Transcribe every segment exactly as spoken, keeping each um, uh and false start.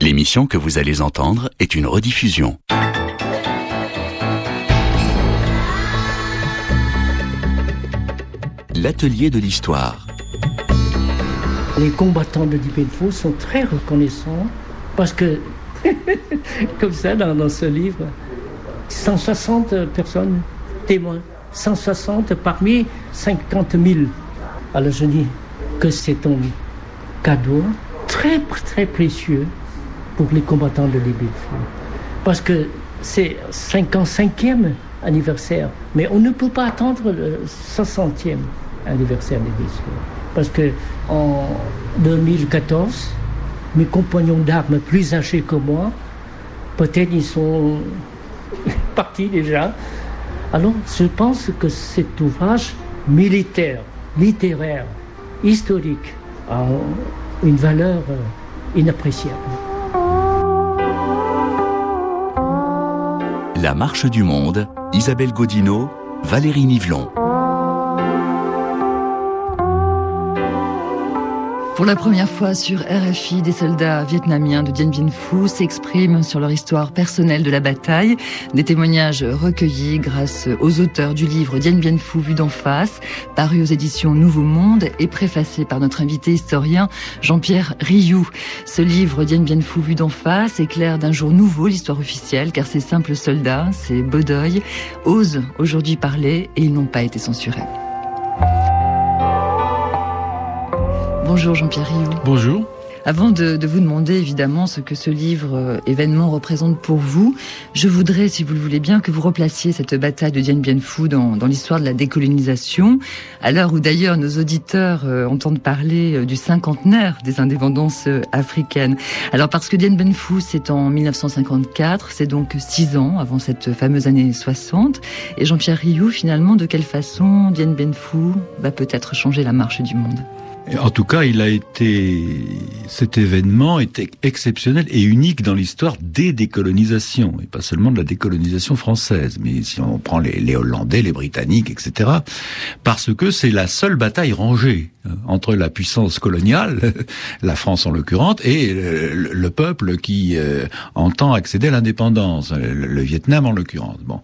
L'émission que vous allez entendre est une rediffusion. L'atelier de l'histoire. Les combattants de Dien Bien Phu sont très reconnaissants parce que, comme ça, dans, dans ce livre, cent soixante personnes témoins, cent soixante parmi cinquante mille. Alors je dis que c'est un cadeau très très précieux pour les combattants de Dien Bien Phu. Parce que c'est cinquante-cinquième anniversaire, mais on ne peut pas attendre le soixantième anniversaire de Dien Bien Phu. Parce que en deux mille quatorze, mes compagnons d'armes plus âgés que moi, peut-être ils sont partis déjà. Alors je pense que cet ouvrage militaire, littéraire, historique a une valeur inappréciable. La marche du monde, Isabelle Gaudineau, Valérie Nivelon. Pour la première fois sur R F I, des soldats vietnamiens de Dien Bien Phu s'expriment sur leur histoire personnelle de la bataille. Des témoignages recueillis grâce aux auteurs du livre Dien Bien Phu vu d'en face, paru aux éditions Nouveau Monde et préfacé par notre invité historien Jean-Pierre Rioux. Ce livre Dien Bien Phu vu d'en face éclaire d'un jour nouveau l'histoire officielle, car ces simples soldats, ces Bodoy, osent aujourd'hui parler et ils n'ont pas été censurés. Bonjour Jean-Pierre Rioux. Bonjour. Avant de, de vous demander évidemment ce que ce livre euh, événement représente pour vous, je voudrais, si vous le voulez bien, que vous replaciez cette bataille de Dien Bien Phu dans, dans l'histoire de la décolonisation, à l'heure où d'ailleurs nos auditeurs euh, entendent parler euh, du cinquantenaire des indépendances euh, africaines. Alors parce que Dien Bien Phu, c'est en mille neuf cent cinquante-quatre, c'est donc six ans avant cette fameuse année soixante. Et Jean-Pierre Rioux, finalement, de quelle façon Dien Bien Phu va peut-être changer la marche du monde ? En tout cas, il a été, cet événement était exceptionnel et unique dans l'histoire des décolonisations, et pas seulement de la décolonisation française, mais si on prend les, les Hollandais, les Britanniques, et cetera, parce que c'est la seule bataille rangée entre la puissance coloniale, la France en l'occurrence, et le, le peuple qui euh, entend accéder à l'indépendance, le, le Vietnam en l'occurrence. Bon,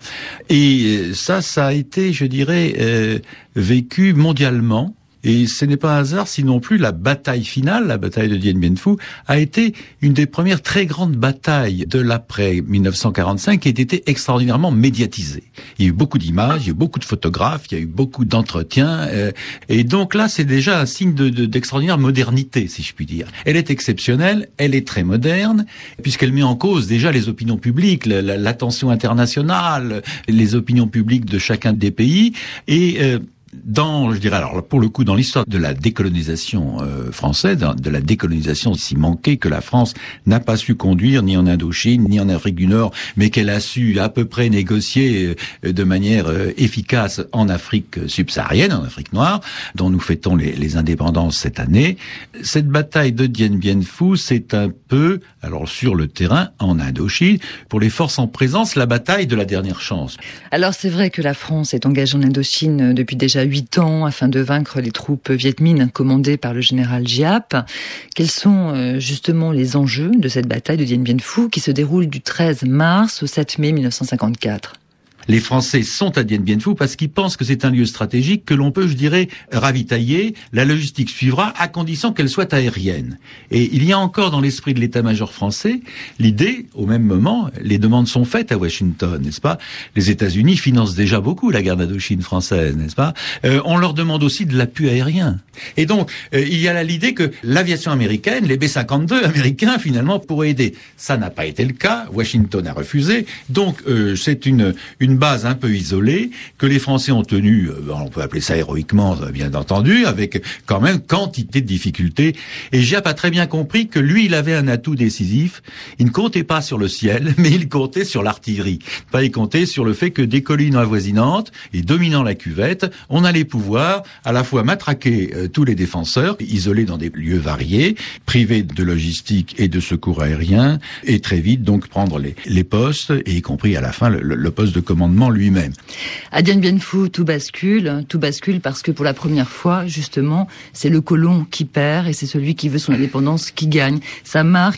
et ça, ça a été, je dirais, euh, vécu mondialement. Et ce n'est pas un hasard si non plus la bataille finale, la bataille de Dien Bien Phu, a été une des premières très grandes batailles de l'après mille neuf cent quarante-cinq qui a été extraordinairement médiatisée. Il y a eu beaucoup d'images, il y a eu beaucoup de photographes, il y a eu beaucoup d'entretiens. Euh, et donc là, c'est déjà un signe de, de, d'extraordinaire modernité, si je puis dire. Elle est exceptionnelle, elle est très moderne, puisqu'elle met en cause déjà les opinions publiques, la, la, l'attention internationale, les opinions publiques de chacun des pays. Et... Euh, Dans, je dirais, alors pour le coup, dans l'histoire de la décolonisation euh, française, de la décolonisation si manquée que la France n'a pas su conduire ni en Indochine ni en Afrique du Nord, mais qu'elle a su à peu près négocier euh, de manière euh, efficace en Afrique subsaharienne, en Afrique noire, dont nous fêtons les, les indépendances cette année. Cette bataille de Dien Bien Phu, c'est un peu, alors sur le terrain, en Indochine, pour les forces en présence, la bataille de la dernière chance. Alors c'est vrai que la France est engagée en Indochine depuis déjà huit ans afin de vaincre les troupes vietmines commandées par le général Giap. Quels sont justement les enjeux de cette bataille de Dien Bien Phu qui se déroule du treize mars au sept mai mille neuf cent cinquante-quatre ? Les Français sont à Dien Bien Phu parce qu'ils pensent que c'est un lieu stratégique que l'on peut, je dirais, ravitailler. La logistique suivra à condition qu'elle soit aérienne. Et il y a encore dans l'esprit de l'état-major français l'idée, au même moment, les demandes sont faites à Washington, n'est-ce pas ? Les États-Unis financent déjà beaucoup la guerre d'Indochine française, n'est-ce pas ? euh, On leur demande aussi de l'appui aérien. Et donc, euh, il y a là l'idée que l'aviation américaine, les B cinquante-deux américains, finalement, pourraient aider. Ça n'a pas été le cas. Washington a refusé. Donc, euh, c'est une... une base un peu isolée que les Français ont tenue, on peut appeler ça héroïquement, bien entendu, avec quand même quantité de difficultés. Et Giap a très bien compris que lui, il avait un atout décisif. Il ne comptait pas sur le ciel, mais il comptait sur l'artillerie. Enfin, il comptait sur le fait que des collines avoisinantes et dominant la cuvette, on allait pouvoir à la fois matraquer euh, tous les défenseurs, isolés dans des lieux variés, privés de logistique et de secours aériens, et très vite donc prendre les, les postes, et y compris à la fin le, le poste de commandement lui-même. À Dien Bien Phu, tout bascule, tout bascule parce que pour la première fois, justement, c'est le colon qui perd et c'est celui qui veut son indépendance qui gagne. Ça marque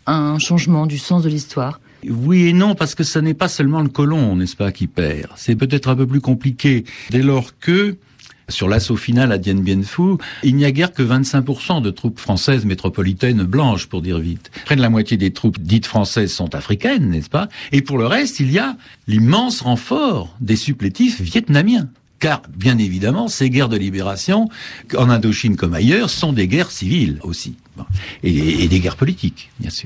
un changement du sens de l'histoire? Oui et non, parce que ce n'est pas seulement le colon, n'est-ce pas, qui perd. C'est peut-être un peu plus compliqué, dès lors que, sur l'assaut final à Dien Bien Phu, il n'y a guère que vingt-cinq pour cent de troupes françaises métropolitaines blanches, pour dire vite. Près de la moitié des troupes dites françaises sont africaines, n'est-ce pas? Et pour le reste, il y a l'immense renfort des supplétifs vietnamiens. Car, bien évidemment, ces guerres de libération, en Indochine comme ailleurs, sont des guerres civiles aussi. Et, et des guerres politiques, bien sûr.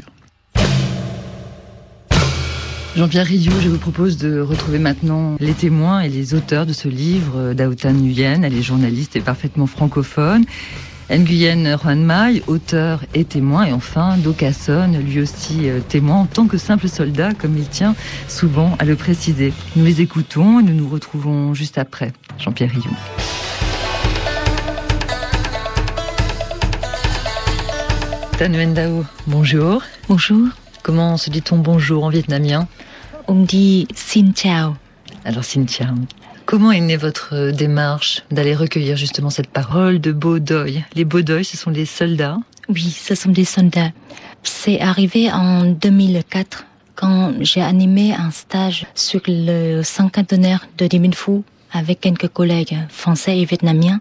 Jean-Pierre Rioux, je vous propose de retrouver maintenant les témoins et les auteurs de ce livre. Daotan Nguyen, elle est journaliste et parfaitement francophone. Nguyen Xuan Mai, auteur et témoin. Et enfin, Do Ca Son, lui aussi euh, témoin en tant que simple soldat, comme il tient souvent à le préciser. Nous les écoutons et nous nous retrouvons juste après. Jean-Pierre Rioux. Tan Nguyen Dao, bonjour. Bonjour. Comment se dit-on bonjour en vietnamien? On dit Xin Chào. Alors Xin Chào. Comment est née votre démarche d'aller recueillir justement cette parole de Bo Doi? Les Bo Doi, ce sont les soldats? Oui, ce sont des soldats. C'est arrivé en deux mille quatre quand j'ai animé un stage sur le cinquantenaire de Dien Bien Phu avec quelques collègues français et vietnamiens.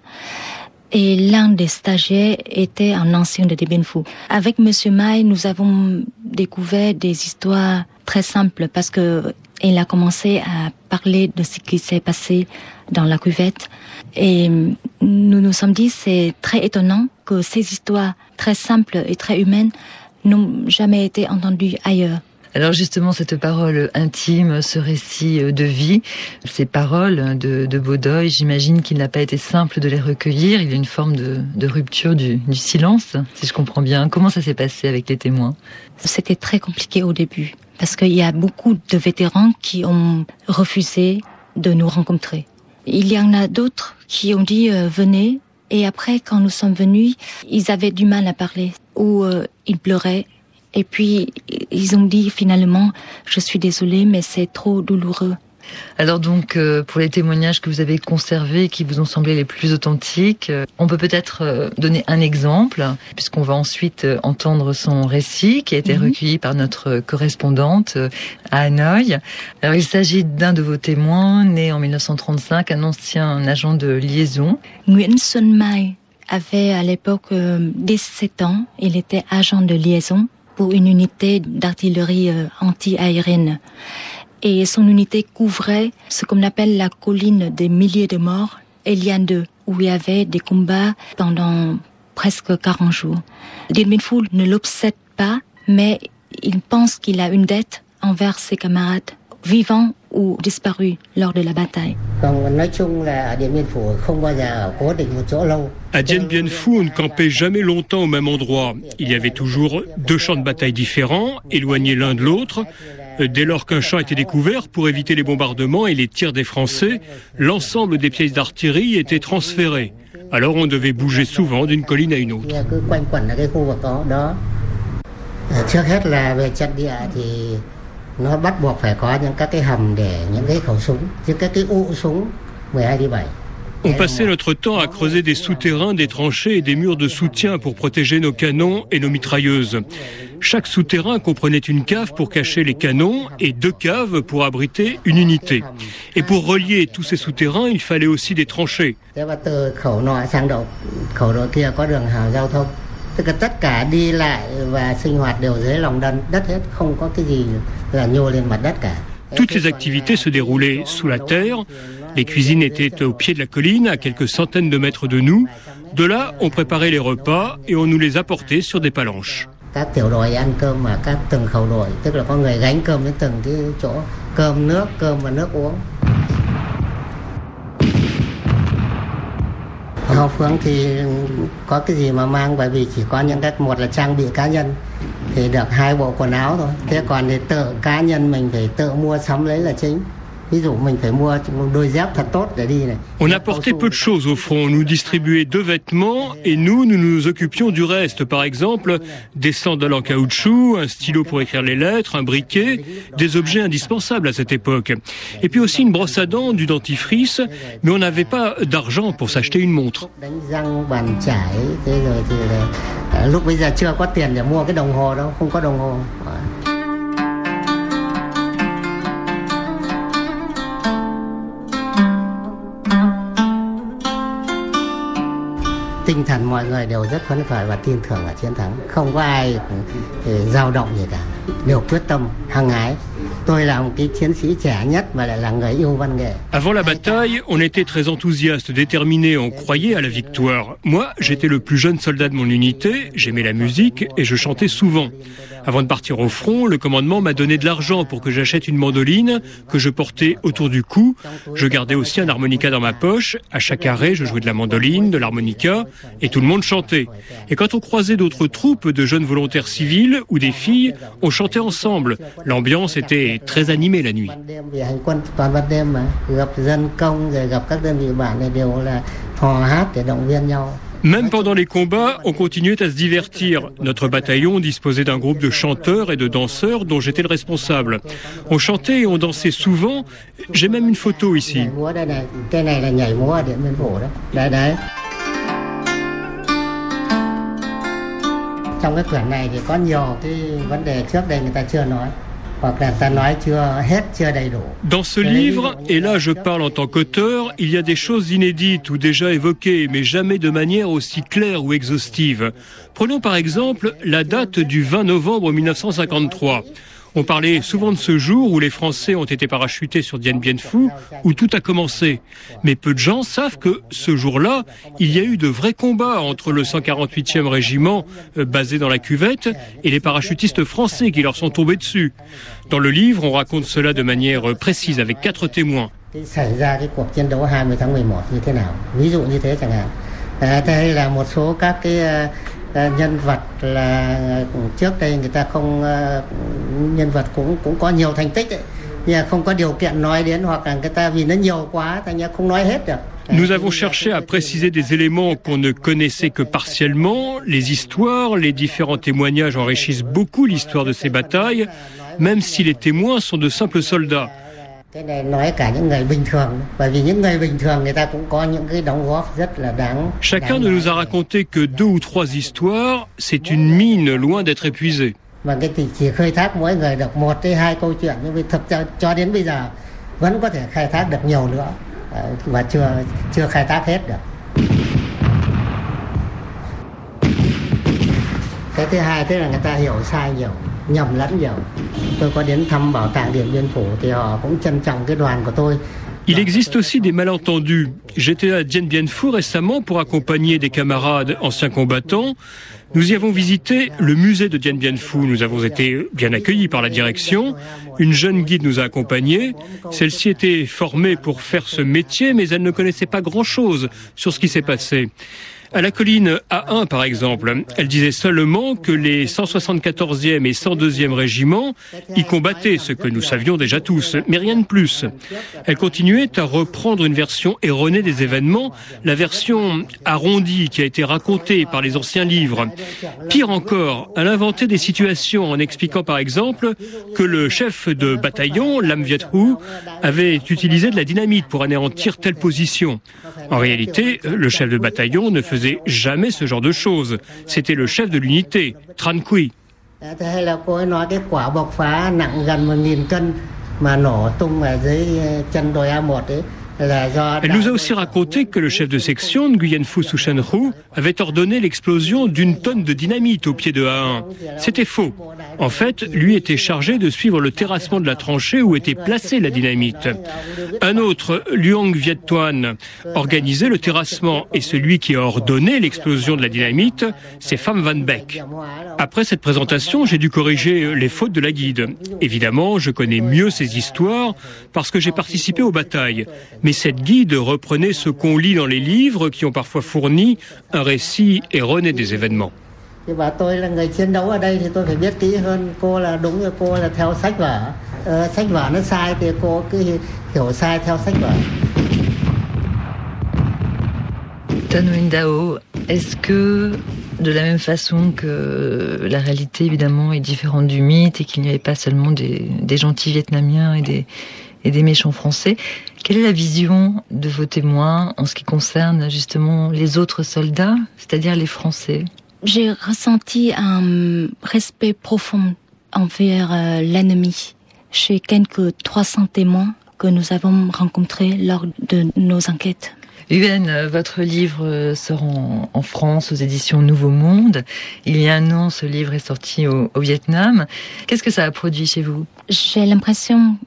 Et l'un des stagiaires était un ancien de Dien Bien Phu. Avec Monsieur Mai, nous avons découvert des histoires très simples parce que il a commencé à parler de ce qui s'est passé dans la cuvette. Et nous nous sommes dit, c'est très étonnant que ces histoires très simples et très humaines n'ont jamais été entendues ailleurs. Alors justement, cette parole intime, ce récit de vie, ces paroles de, de Bo Doi, j'imagine qu'il n'a pas été simple de les recueillir. Il y a une forme de, de rupture du, du silence, si je comprends bien. Comment ça s'est passé avec les témoins? C'était très compliqué au début, parce qu'il y a beaucoup de vétérans qui ont refusé de nous rencontrer. Il y en a d'autres qui ont dit euh, « venez ». Et après, quand nous sommes venus, ils avaient du mal à parler, ou euh, ils pleuraient. Et puis, ils ont dit finalement, je suis désolée, mais c'est trop douloureux. Alors donc, euh, pour les témoignages que vous avez conservés, qui vous ont semblé les plus authentiques, euh, on peut peut-être euh, donner un exemple, puisqu'on va ensuite euh, entendre son récit, qui a été mmh. recueilli par notre correspondante euh, à Hanoï. Alors, il s'agit d'un de vos témoins, né en mille neuf cent trente-cinq, un ancien agent de liaison. Nguyen Xuan Mai avait à l'époque euh, dix-sept ans. Il était agent de liaison pour une unité d'artillerie euh, anti-aérienne. Et son unité couvrait ce qu'on appelle la colline des milliers de morts, Elian deux, où il y avait des combats pendant presque quarante jours. Dien Bien Phu ne l'obsède pas, mais il pense qu'il a une dette envers ses camarades, vivants ou disparus lors de la bataille. À Dien Bien Phu, on ne campait jamais longtemps au même endroit. Il y avait toujours deux champs de bataille différents, éloignés l'un de l'autre. Dès lors qu'un champ était découvert, pour éviter les bombardements et les tirs des Français, l'ensemble des pièces d'artillerie étaient transférées. Alors on devait bouger souvent d'une colline à une autre. Nó bắt buộc phải có những các cái hầm để những cái khẩu súng, những các cái ụ súng mười hai đi bảy. On passait notre temps à creuser des souterrains, des tranchées et des murs de soutien pour protéger nos canons et nos mitrailleuses. Chaque souterrain comprenait une cave pour cacher les canons et deux caves pour abriter une unité. Et pour relier tous ces souterrains, il fallait aussi des tranchées. Từ khẩu nọ sang đầu khẩu nọ kia có đường hào giao thông. Tức là tất cả đi lại và sinh hoạt đều dưới lòng đất, đất hết, không có cái gì là nhô lên mặt đất cả. Toutes les activités se déroulaient sous la terre. Les cuisines étaient au pied de la colline, à quelques centaines de mètres de nous. De là, on préparait les repas et on nous les apportait sur des palanches. Các tiểu đội ăn cơm ở các từng khẩu đội, tức là có người gánh cơm đến từng cái chỗ, cơm nước, cơm và nước uống. Hậu phương thì có cái gì mà mang, bởi vì chỉ có những cái một là trang bị cá nhân thì được hai bộ quần áo thôi. Thế còn thì tự cá nhân mình phải tự mua sắm lấy là chính. On apportait peu de choses au front. On nous distribuait deux vêtements et nous, nous nous occupions du reste. Par exemple, des sandales en caoutchouc, un stylo pour écrire les lettres, un briquet, des objets indispensables à cette époque. Et puis aussi une brosse à dents, du dentifrice, mais on n'avait pas d'argent pour s'acheter une montre. Tinh thần mọi người đều rất phấn khởi và tin tưởng ở chiến thắng. Không có ai dao động gì cả, đều quyết tâm hăng ái. Tôi là một cái chiến sĩ trẻ nhất mà lại là người yêu văn nghệ. Avant la bataille, on était très enthousiaste, déterminé, on croyait à la victoire. Moi, j'étais le plus jeune soldat de mon unité, j'aimais la musique et je chantais souvent. Avant de partir au front, le commandement m'a donné de l'argent pour que j'achète une mandoline que je portais autour du cou. Je gardais aussi un harmonica dans ma poche. À chaque arrêt, je jouais de la mandoline, de l'harmonica et tout le monde chantait. Et quand on croisait d'autres troupes de jeunes volontaires civils ou des filles, on chantait ensemble. L'ambiance était très animée la nuit. Même pendant les combats, on continuait à se divertir. Notre bataillon disposait d'un groupe de chanteurs et de danseurs dont j'étais le responsable. On chantait et on dansait souvent. J'ai même une photo ici. Trong cái quyển này thì có nhiều cái vấn đề trước đây người ta chưa nói. Dans ce livre, et là je parle en tant qu'auteur, il y a des choses inédites ou déjà évoquées, mais jamais de manière aussi claire ou exhaustive. Prenons par exemple la date du vingt novembre mille neuf cent cinquante-trois. On parlait souvent de ce jour où les Français ont été parachutés sur Dien Bien Phu, où tout a commencé. Mais peu de gens savent que ce jour-là, il y a eu de vrais combats entre le cent quarante-huitième régiment, euh, basé dans la cuvette, et les parachutistes français qui leur sont tombés dessus. Dans le livre, on raconte cela de manière précise, avec quatre témoins. Nhân vật là trước đây người ta không nhân vật cũng cũng có nhiều thành tích ấy, nhưng không có điều kiện nói đến hoặc là người ta vì nó nhiều quá thành ra không nói hết được. Nous avons cherché à préciser des éléments qu'on ne connaissait que partiellement. Les histoires, les différents témoignages enrichissent beaucoup l'histoire de ces batailles, même si les témoins sont de simples soldats. Chacun ne nous a raconté que deux ou trois histoires. C'est une mine loin d'être épuisée. Cái thứ hai tức là người ta hiểu sai nhiều, nhầm lẫn nhiều. Tôi có đến thăm bảo tàng Điện Biên Phủ thì họ cũng trân trọng cái đoàn của tôi. Il existe aussi des malentendus. J'étais à Dien Bien Phu récemment pour accompagner des camarades anciens combattants. Nous y avons visité le musée de Dien Bien Phu. Nous avons été bien accueillis par la direction. Une jeune guide nous a accompagnés. Celle-ci était formée pour faire ce métier, mais elle ne connaissait pas grand-chose sur ce qui s'est passé. À la colline A un, par exemple, elle disait seulement que les cent soixante-quatorzième et cent deuxième régiments y combattaient, ce que nous savions déjà tous, mais rien de plus. Elle continuait à reprendre une version erronée des événements, la version arrondie qui a été racontée par les anciens livres. Pire encore, elle inventait des situations en expliquant par exemple que le chef de bataillon, Lam Viet Hu, avait utilisé de la dynamite pour anéantir telle position. En réalité, le chef de bataillon ne faisait jamais ce genre de choses. C'était le chef de l'unité, Tran Quy. Elle nous a aussi raconté que le chef de section, Nguyen Phu Sou Chen Hu, avait ordonné l'explosion d'une tonne de dynamite au pied de A un. C'était faux. En fait, lui était chargé de suivre le terrassement de la tranchée où était placée la dynamite. Un autre, Luong Viet Toan, organisait le terrassement et celui qui a ordonné l'explosion de la dynamite, c'est Pham Van Beck. Après cette présentation, j'ai dû corriger les fautes de la guide. Évidemment, je connais mieux ces histoires parce que j'ai participé aux batailles. Mais cette guide reprenait ce qu'on lit dans les livres qui ont parfois fourni un récit erroné des événements. Thì bảo tôi là người chiến đấu ở đây thì tôi phải biết kỹ hơn. Cô là đúng rồi, cô là theo sách vở. Ờ, sách vở nó sai thì cô cứ hiểu sai theo sách vở. Tan Nguyen Dao, est-ce que, de la même façon que la réalité évidemment est différente du mythe et qu'il n'y avait pas seulement des, des gentils vietnamiens et des, et des méchants français, quelle est la vision de vos témoins en ce qui concerne justement les autres soldats, c'est-à-dire les Français? J'ai ressenti un respect profond envers euh, l'ennemi chez quelques trois cents témoins que nous avons rencontrés lors de nos enquêtes. Yuen, votre livre sort en, en France aux éditions Nouveau Monde. Il y a un an, ce livre est sorti au, au Vietnam. Qu'est-ce que ça a produit chez vous? J'ai l'impression,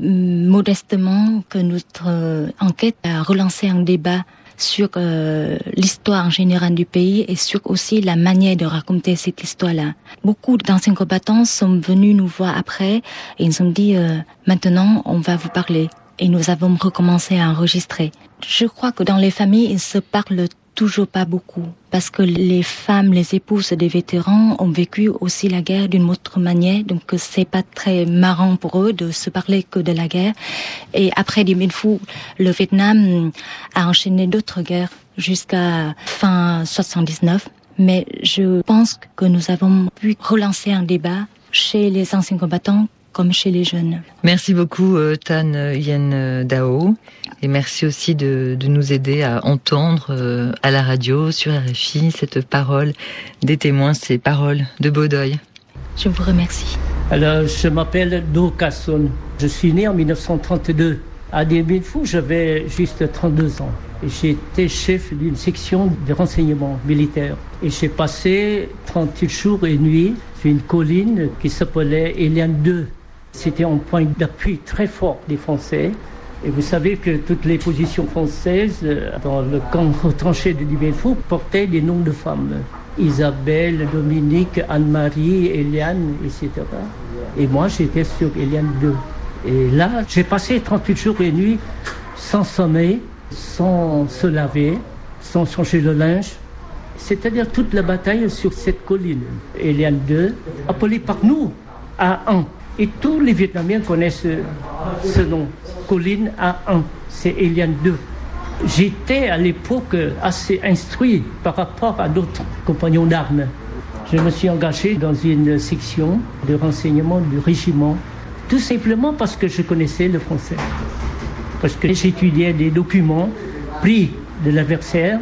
modestement, que notre euh, enquête a relancé un débat sur euh, l'histoire en général du pays et sur aussi la manière de raconter cette histoire-là. Beaucoup d'anciens combattants sont venus nous voir après et ils ont dit euh, « Maintenant, on va vous parler ». Et nous avons recommencé à enregistrer. Je crois que dans les familles, ils se parlent toujours pas beaucoup. Parce que les femmes, les épouses des vétérans ont vécu aussi la guerre d'une autre manière. Donc c'est pas très marrant pour eux de se parler que de la guerre. Et après Dien Bien Phu, le Vietnam a enchaîné d'autres guerres jusqu'à fin soixante-dix-neuf. Mais je pense que nous avons pu relancer un débat chez les anciens combattants comme chez les jeunes. Merci beaucoup Tan Nguyen Dao et merci aussi de, de nous aider à entendre euh, à la radio, sur R F I, cette parole des témoins, ces paroles de Baudoy. Je vous remercie. Alors, je m'appelle Do Kasson. Je suis né en dix-neuf cent trente-deux. À Dien Bien Phu, j'avais juste trente-deux ans. J'étais chef d'une section de renseignement militaire. Et j'ai passé trente-huit jours et nuits sur une colline qui s'appelait Eliane deux. C'était un point d'appui très fort des Français. Et vous savez que toutes les positions françaises dans le camp retranché de Dien Bien Phu portaient des noms de femmes. Isabelle, Dominique, Anne-Marie, Eliane, et cetera. Et moi, j'étais sur Eliane deux. Et là, j'ai passé trente-huit jours et nuits sans sommeil, sans se laver, sans changer le linge. C'est-à-dire toute la bataille sur cette colline. Eliane deux, appelée par nous A un. Et tous les Vietnamiens connaissent ce, ce nom, colline A un, c'est Eliane deux. J'étais à l'époque assez instruit par rapport à d'autres compagnons d'armes. Je me suis engagé dans une section de renseignement du régiment, tout simplement parce que je connaissais le français. Parce que j'étudiais des documents pris de l'adversaire.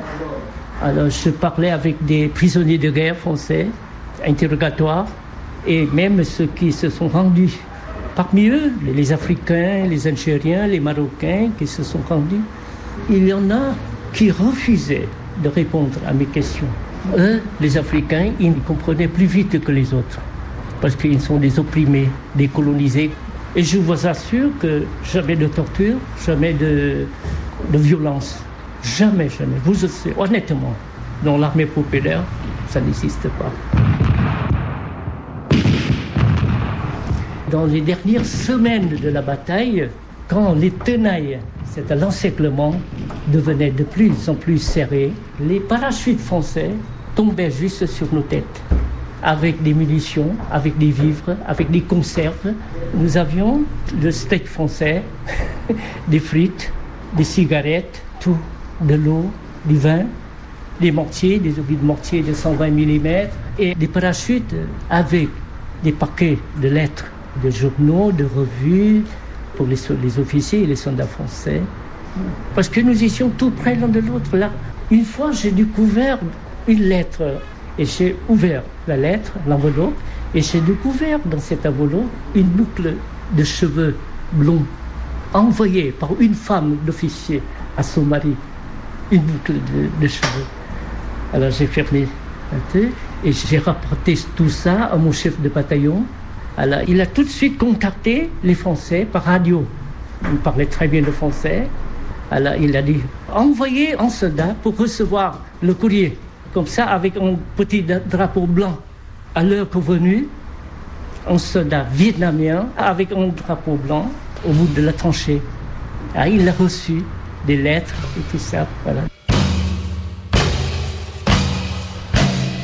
Alors je parlais avec des prisonniers de guerre français, interrogatoires, et même ceux qui se sont rendus. Parmi eux, les Africains, les Algériens, les Marocains qui se sont rendus, il y en a qui refusaient de répondre à mes questions. Eux, les Africains, ils comprenaient plus vite que les autres, parce qu'ils sont des opprimés, des colonisés. Et je vous assure que jamais de torture, jamais de, de violence. Jamais, jamais. Vous le savez, honnêtement, dans l'armée populaire, ça n'existe pas. Dans les dernières semaines de la bataille, quand les tenailles, c'est-à-dire l'encerclement, devenaient de plus en plus serrés, les parachutes français tombaient juste sur nos têtes, avec des munitions, avec des vivres, avec des conserves. Nous avions le steak français, des frites, des cigarettes, tout, de l'eau, du vin, des mortiers, des obus de mortier de cent vingt millimètres, et des parachutes avec des paquets de lettres, de journaux, de revues, pour les, les officiers et les soldats français. Parce que nous étions tout près l'un de l'autre. Là, une fois, j'ai découvert une lettre, et j'ai ouvert la lettre, l'enveloppe, et j'ai découvert dans cette enveloppe une boucle de cheveux blonds, envoyée par une femme d'officier à son mari. Une boucle de, de cheveux. Alors j'ai fermé un peu, et j'ai rapporté tout ça à mon chef de bataillon. Alors, il a tout de suite contacté les Français par radio. Il parlait très bien le français. Alors, il a dit, envoyez un soldat pour recevoir le courrier. Comme ça, avec un petit drapeau blanc. À l'heure convenue, un soldat vietnamien avec un drapeau blanc au bout de la tranchée. Alors, il a reçu des lettres et tout ça. Voilà. Après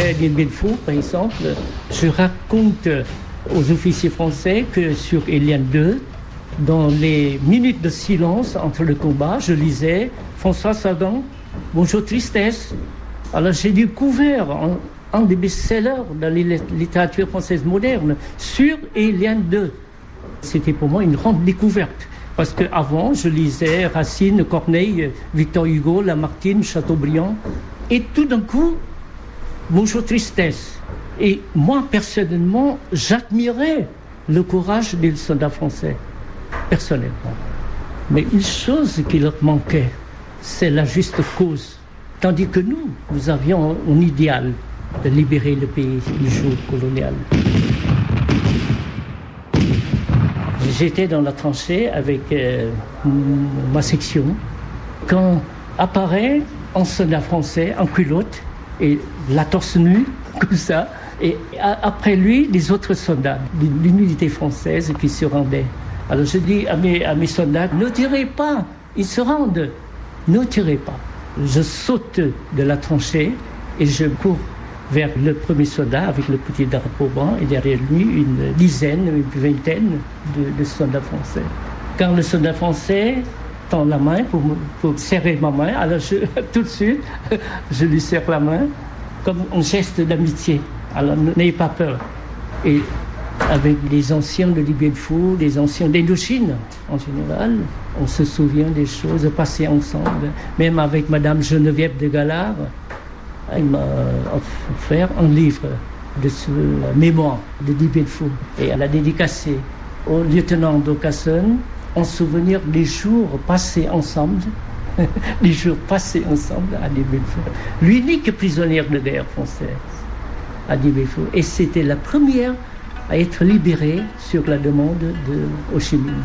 après Dien Bien Phu, par exemple, je raconte aux officiers français que sur Eliane deux, dans les minutes de silence entre le combat, je lisais François Sagan, Bonjour Tristesse. Alors j'ai découvert un, un des best-sellers dans la littérature française moderne sur Eliane deux. C'était pour moi une grande découverte. Parce qu'avant, je lisais Racine, Corneille, Victor Hugo, Lamartine, Chateaubriand. Et tout d'un coup, Bonjour Tristesse. Et moi, personnellement, j'admirais le courage des soldats français, personnellement. Mais une chose qui leur manquait, c'est la juste cause. Tandis que nous, nous avions un idéal de libérer le pays du joug colonial. J'étais dans la tranchée avec euh, ma section quand apparaît un soldat français en culotte et la torse nue, comme ça, et a, après lui, les autres soldats d'une unité française qui se rendaient. Alors je dis à mes, à mes soldats, ne tirez pas, ils se rendent, ne tirez pas. Je saute de la tranchée et je cours vers le premier soldat avec le petit drapeau blanc et derrière lui une dizaine, une vingtaine de, de soldats français. Quand le soldat français tend la main pour, pour serrer ma main, alors je, tout de suite, je lui serre la main comme un geste d'amitié. Alors n'ayez pas peur. Et avec les anciens de Dien Bien Phu, les anciens d'Indochine en général, on se souvient des choses passées ensemble. Même avec Madame Geneviève de Galard, elle m'a offert un livre de ce mémoire de Dien Bien Phu. Et elle a dédicacé au lieutenant Docasson en souvenir des jours passés ensemble, les jours passés ensemble à Dien Bien Phu. L'unique prisonnière de guerre française à Dien Bien Phu. Et c'était la première à être libérée sur la demande de Ho Chi Minh.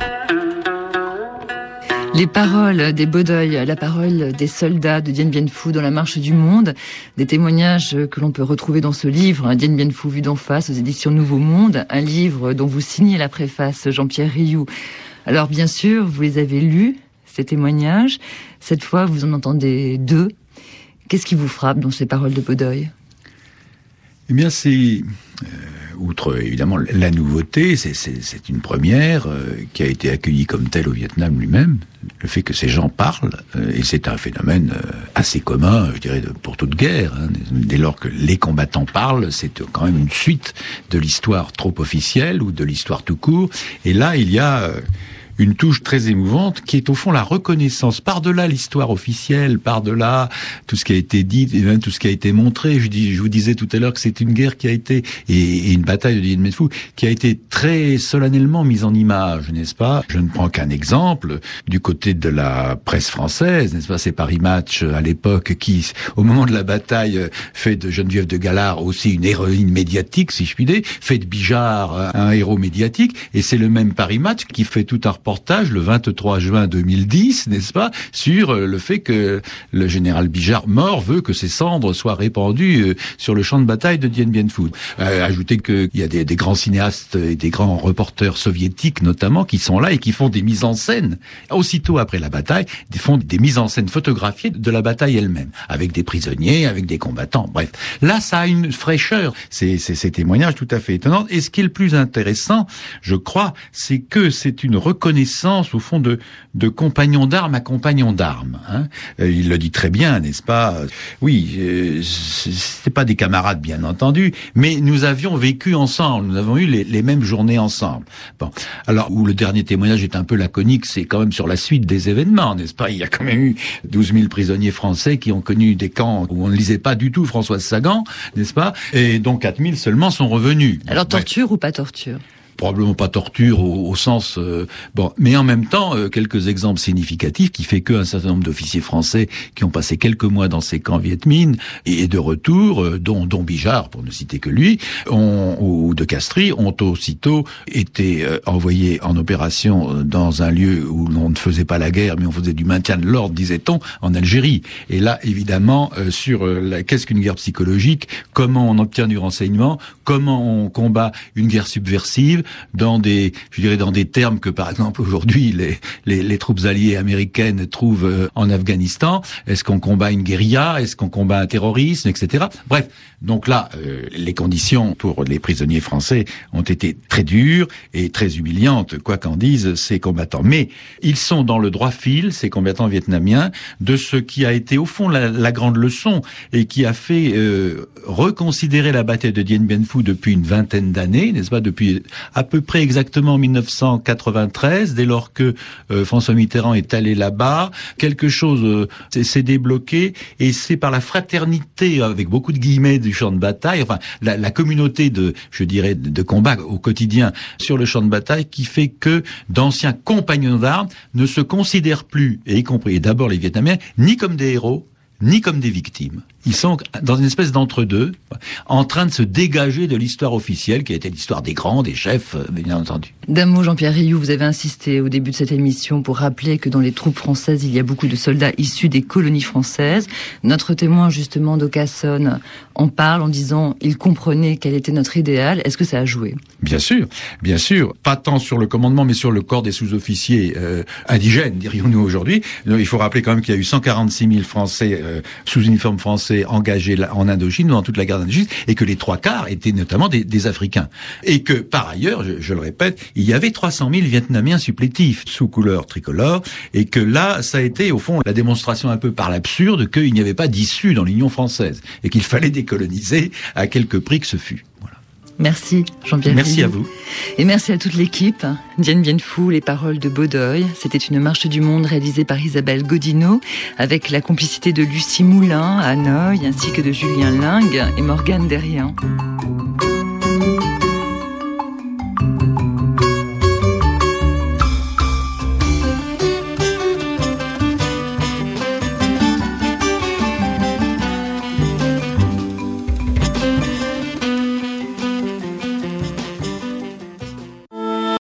Les paroles des Baudeuil, la parole des soldats de Dien Bien Phu dans la marche du monde, des témoignages que l'on peut retrouver dans ce livre, Dien Bien Phu vu d'en face aux éditions Nouveau Monde, un livre dont vous signez la préface, Jean-Pierre Rioux. Alors bien sûr, vous les avez lus, ces témoignages. Cette fois, vous en entendez deux. Qu'est-ce qui vous frappe dans ces paroles de Baudeuil ? Eh bien, c'est, euh, outre évidemment la nouveauté, c'est, c'est, c'est une première euh, qui a été accueillie comme telle au Vietnam lui-même. Le fait que ces gens parlent, euh, et c'est un phénomène euh, assez commun, je dirais, de, pour toute guerre. Hein, dès lors que les combattants parlent, c'est quand même une suite de l'histoire trop officielle ou de l'histoire tout court. Et là, il y a euh, une touche très émouvante qui est au fond la reconnaissance par-delà l'histoire officielle, par-delà tout ce qui a été dit et même tout ce qui a été montré. Je, dis, je vous disais tout à l'heure que c'est une guerre qui a été, et, et une bataille de Dien Bien Phu qui a été très solennellement mise en image, n'est-ce pas ? Je ne prends qu'un exemple du côté de la presse française, n'est-ce pas ? C'est Paris Match à l'époque qui, au moment de la bataille, fait de Geneviève de Galard aussi une héroïne médiatique, si je puis dire, fait de Bijard un héros médiatique, et c'est le même Paris Match qui fait tout un reportage le vingt-trois juin deux mille dix, n'est-ce pas, sur le fait que le général Bijard mort veut que ses cendres soient répandues sur le champ de bataille de Dien Bien Phu. Euh, ajoutez qu'il y a des, des grands cinéastes et des grands reporters soviétiques notamment qui sont là et qui font des mises en scène aussitôt après la bataille, font des mises en scène photographiées de la bataille elle-même, avec des prisonniers, avec des combattants, bref. Là, ça a une fraîcheur, c'est, c'est ces témoignages tout à fait étonnants. Et ce qui est le plus intéressant, je crois, c'est que c'est une reconnaissance au fond de, de compagnon d'armes à compagnon d'armes. Hein. Euh, il le dit très bien, n'est-ce pas ? Oui, euh, c'était pas des camarades bien entendu, mais nous avions vécu ensemble, nous avons eu les, les mêmes journées ensemble. Bon, alors où le dernier témoignage est un peu laconique, c'est quand même sur la suite des événements, n'est-ce pas ? Il y a quand même eu douze mille prisonniers français qui ont connu des camps où on ne lisait pas du tout Françoise Sagan, n'est-ce pas ? Et dont quatre mille seulement sont revenus. Alors torture ouais. ou pas torture ? Probablement pas torture au, au sens euh, bon, mais en même temps euh, quelques exemples significatifs qui fait qu'un certain nombre d'officiers français qui ont passé quelques mois dans ces camps Viet Minh et, et de retour, euh, dont dont Bijard pour ne citer que lui, ont, ou de Castries, ont aussitôt été euh, envoyés en opération dans un lieu où l'on ne faisait pas la guerre mais on faisait du maintien de l'ordre, disait-on, en Algérie. Et là évidemment euh, sur euh, la, qu'est-ce qu'une guerre psychologique, comment on obtient du renseignement, comment on combat une guerre subversive. dans des, je dirais, dans des termes que, par exemple, aujourd'hui, les, les, les troupes alliées américaines trouvent en Afghanistan. Est-ce qu'on combat une guérilla? Est-ce qu'on combat un terrorisme, et cetera. Bref, donc là, euh, les conditions pour les prisonniers français ont été très dures et très humiliantes, quoi qu'en disent ces combattants. Mais ils sont dans le droit fil, ces combattants vietnamiens, de ce qui a été au fond la, la grande leçon et qui a fait euh, reconsidérer la bataille de Dien Bien Phu depuis une vingtaine d'années, n'est-ce pas, depuis à peu près exactement mille neuf cent quatre-vingt-treize, dès lors que euh, François Mitterrand est allé là-bas, quelque chose euh, s'est débloqué et c'est par la fraternité, avec beaucoup de guillemets, du champ de bataille, enfin la, la communauté de, je dirais, de combat au quotidien sur le champ de bataille qui fait que d'anciens compagnons d'armes ne se considèrent plus, et y compris et d'abord les Vietnamiens, ni comme des héros, ni comme des victimes. Ils sont dans une espèce d'entre-deux, en train de se dégager de l'histoire officielle, qui a été l'histoire des grands, des chefs, bien entendu. D'un mot, Jean-Pierre Rioux, vous avez insisté au début de cette émission pour rappeler que dans les troupes françaises, il y a beaucoup de soldats issus des colonies françaises. Notre témoin, justement, d'Aucassonne, en parle en disant il comprenait quel était notre idéal. Est-ce que ça a joué? Bien sûr, bien sûr. Pas tant sur le commandement, mais sur le corps des sous-officiers euh, indigènes, dirions-nous aujourd'hui. Il faut rappeler quand même qu'il y a eu cent quarante-six mille Français euh, sous uniforme français engagés en Indochine, dans toute la guerre d'Indochine, et que les trois quarts étaient notamment des, des Africains. Et que, par ailleurs, je, je le répète, il y avait trois cent mille Vietnamiens supplétifs, sous couleur tricolore, et que là, ça a été, au fond, la démonstration un peu par l'absurde qu'il n'y avait pas d'issue dans l'Union française, et qu'il fallait décoloniser à quelque prix que ce fût. Voilà. Merci Jean-Pierre. Merci à vous. Et merci à toute l'équipe. Dien Bien Phu, les paroles de Baudoy. C'était une marche du monde réalisée par Isabelle Godineau, avec la complicité de Lucie Moulin à Hanoï, ainsi que de Julien Lingue et Morgane Derrien.